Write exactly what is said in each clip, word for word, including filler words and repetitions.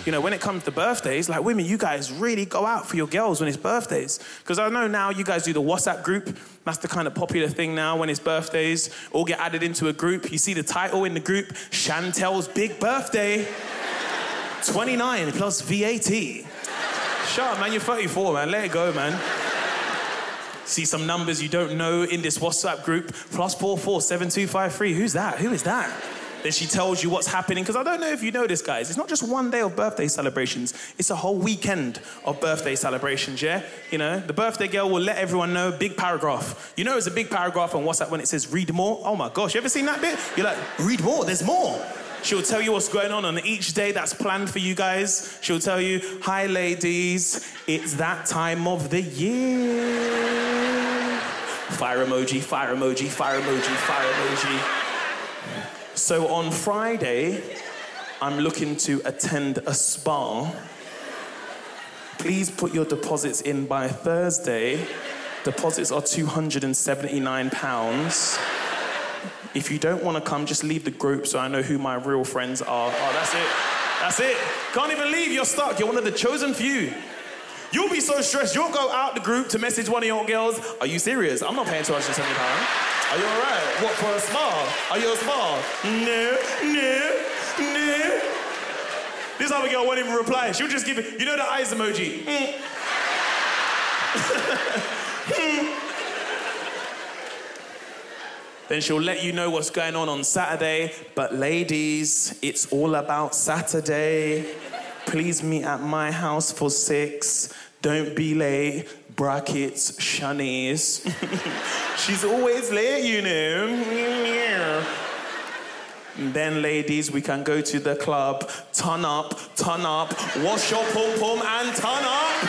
you know, when it comes to birthdays, like women, you guys really go out for your girls when it's birthdays. Because I know now you guys do the WhatsApp group. That's the kind of popular thing now when it's birthdays. All get added into a group. You see the title in the group, Chantel's Big Birthday. twenty-nine plus V A T. Shut up, man, you're thirty-four, man. Let it go, man. See some numbers you don't know in this WhatsApp group. Plus four four seven two five three. Who's that? Who is that? Then she tells you what's happening. Because I don't know if you know this, guys. It's not just one day of birthday celebrations. It's a whole weekend of birthday celebrations, yeah? You know, the birthday girl will let everyone know. Big paragraph. You know there's a big paragraph on WhatsApp when it says read more? Oh my gosh, you ever seen that bit? You're like, read more, there's more. She'll tell you what's going on on each day that's planned for you guys. She'll tell you, hi ladies, it's that time of the year. Fire emoji, fire emoji, fire emoji, fire emoji. So on Friday, I'm looking to attend a spa. Please put your deposits in by Thursday. Deposits are two hundred seventy-nine pounds. If you don't want to come, just leave the group so I know who my real friends are. Oh, that's it. That's it. Can't even leave, you're stuck. You're one of the chosen few. You'll be so stressed, you'll go out the group to message one of your girls. Are you serious? I'm not paying two hundred seventy pounds. Are you all right? What, for a spa? Are you a spa? No, no, no. This other girl won't even reply. She'll just give it, you know the eyes emoji? Mm. mm. Then she'll let you know what's going on on Saturday. But ladies, it's all about Saturday. Please meet at my house for six. Don't be late. Brackets, Shanice. She's always late, you know. And then, ladies, we can go to the club. Turn up, turn up. Wash your pom-pom and turn up.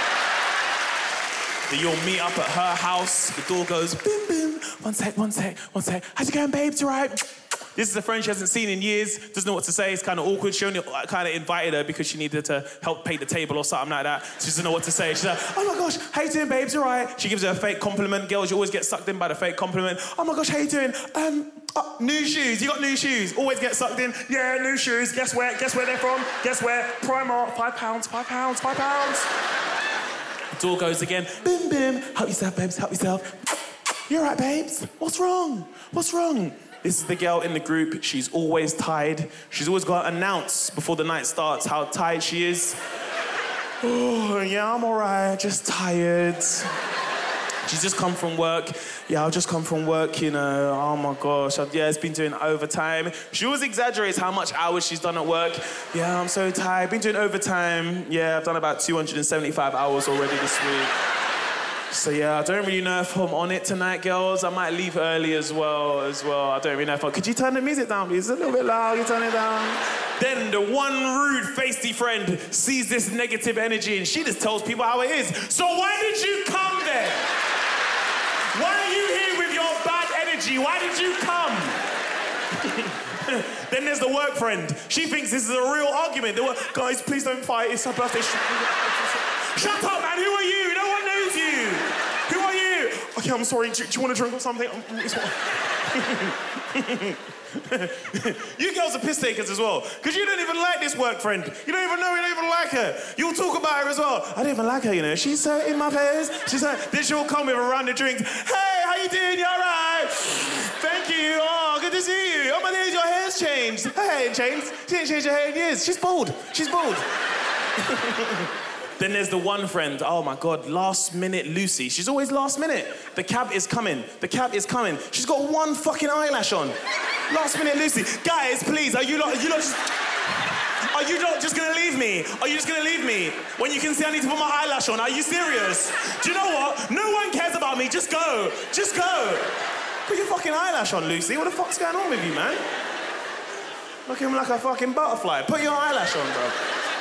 Then you'll meet up at her house. The door goes, bim, bim. One sec, one sec, one sec. How's it going, babes? You all right? This is a friend she hasn't seen in years, doesn't know what to say, it's kind of awkward. She only kind of invited her because she needed to help pay the table or something like that. She doesn't know what to say. She's like, oh my gosh, how you doing, babes, you all right? She gives her a fake compliment. Girls, you always get sucked in by the fake compliment. Oh my gosh, how you doing? Um, oh, new shoes, you got new shoes. Always get sucked in. Yeah, new shoes, guess where? Guess where they're from? Guess where? Primark, five pounds, five pounds, five pounds. The door goes again, bim, bim. Help yourself, babes, help yourself. You all right, babes? What's wrong? What's wrong? This is the girl in the group. She's always tired. She's always got to announce before the night starts how tired she is. Oh, yeah, I'm all right, just tired. She's just come from work. Yeah, I've just come from work, you know. Oh, my gosh. I've, yeah, it's been doing overtime. She always exaggerates how much hours she's done at work. Yeah, I'm so tired. Been doing overtime. Yeah, I've done about two hundred seventy-five hours already this week. So yeah, I don't really know if I'm on it tonight, girls. I might leave early as well, as well. I don't really know if I... Could you turn the music down, please? It's a little bit loud, you turn it down. Then the one rude, feisty friend sees this negative energy and she just tells people how it is. So why did you come then? Why are you here with your bad energy? Why did you come? Then there's the work friend. She thinks this is a real argument. The work, guys, please don't fight. It's her birthday. Shut up, man. Who are you? No one knows you. Who are you? Okay, I'm sorry. Do, do you want to drink or something? You girls are piss takers as well. Because you don't even like this work friend. You don't even know, you don't even like her. You'll talk about her as well. I don't even like her, you know. She's so in my face. She's like, then she'll come with a round of drinks. Hey, how you doing? You all right? Thank you. Oh, good to see you. Oh, my days, your hair's changed. Her hair ain't changed. She ain't changed her hair in years. She's bald. She's bald. Then there's the one friend, oh my God, last minute Lucy. She's always last minute. The cab is coming, the cab is coming. She's got one fucking eyelash on. Last minute Lucy. Guys, please, are you not, are you not just... Are you not just gonna leave me? Are you just gonna leave me? When you can see I need to put my eyelash on, are you serious? Do you know what? No one cares about me, just go. Just go. Put your fucking eyelash on, Lucy. What the fuck's going on with you, man? Looking like a fucking butterfly. Put your eyelash on, bro.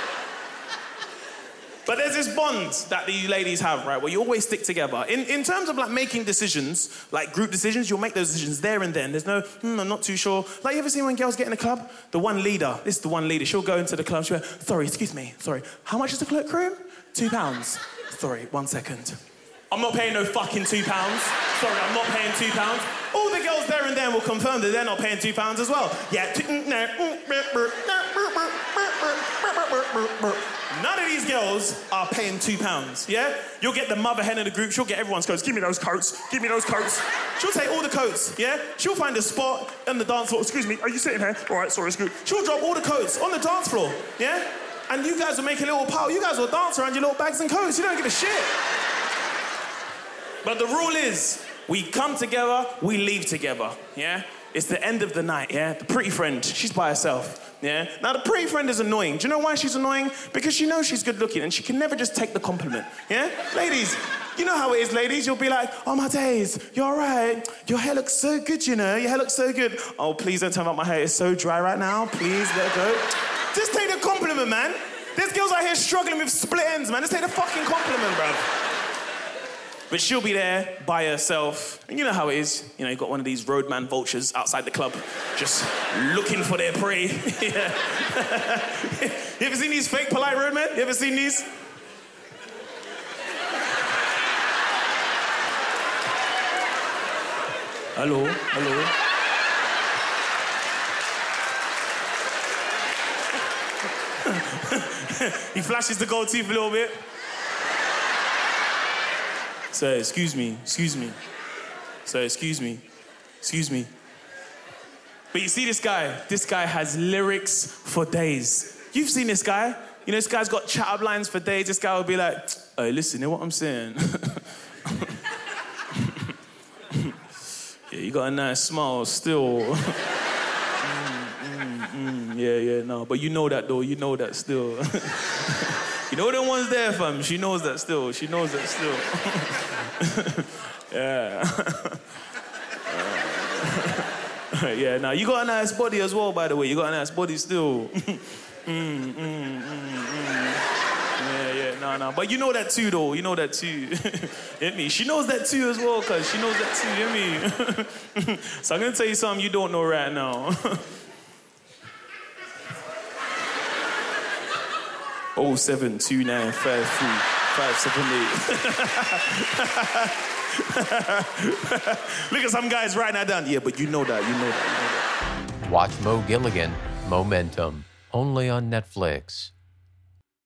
But there's this bond that the ladies have, right, where you always stick together. In, in terms of, like, making decisions, like group decisions, you'll make those decisions there and then. There's no, hmm, I'm not too sure. Like, you ever seen when girls get in a club? The one leader, this is the one leader. She'll go into the club, she'll go, sorry, excuse me, sorry. How much is the cloakroom? Two pounds. Sorry, one second. I'm not paying no fucking two pounds. Sorry, I'm not paying two pounds. All the girls there and then will confirm that they're not paying two pounds as well. Yeah, None of these girls are paying two pounds, yeah? You'll get the mother hen in the group, she'll get everyone's coats. Give me those coats, give me those coats. She'll take all the coats, yeah? She'll find a spot on the dance floor. Excuse me, are you sitting here? All right, sorry, excuse me. She'll drop all the coats on the dance floor, yeah? And you guys will make a little pile. You guys will dance around your little bags and coats. You don't give a shit. But the rule is, we come together, we leave together, yeah? It's the end of the night, yeah? The pretty friend, she's by herself, yeah? Now, the pretty friend is annoying. Do you know why she's annoying? Because she knows she's good looking and she can never just take the compliment, yeah? Ladies, you know how it is, ladies. You'll be like, oh, my days, you're all right. Your hair looks so good, you know? Your hair looks so good. Oh, please don't tell me about my hair. It's so dry right now. Please let it go. Just take the compliment, man. There's girls out here struggling with split ends, man. Just take the fucking compliment, bruv. But she'll be there by herself. And you know how it is. You know, you've got one of these roadman vultures outside the club, just looking for their prey. Yeah. You ever seen these fake polite roadmen? You ever seen these? Hello, hello. He flashes the gold teeth a little bit. Sir, excuse me, excuse me. Sir, excuse me, excuse me. But you see this guy? This guy has lyrics for days. You've seen this guy? You know, this guy's got chat-up lines for days. This guy will be like, hey, listen, you know what I'm saying? Yeah, you got a nice smile still. mm, mm, mm, yeah, yeah, no. But you know that, though. You know that still. You know the one's there, fam. She knows that still. She knows that still. Yeah. uh, yeah, now you got a nice body as well, by the way. You got a nice body still. mm, mm, mm, mm. Yeah, yeah, no, no. But you know that too, though. You know that too. Hit me. She knows that too as well, cuz she knows that too. Hit me. So I'm gonna tell you something you don't know right now. oh seven two nine five three five seven eight. Look at some guys writing that down. Yeah, but you know that, you know that, you know that. Watch Mo Gilligan, Momentum, only on Netflix.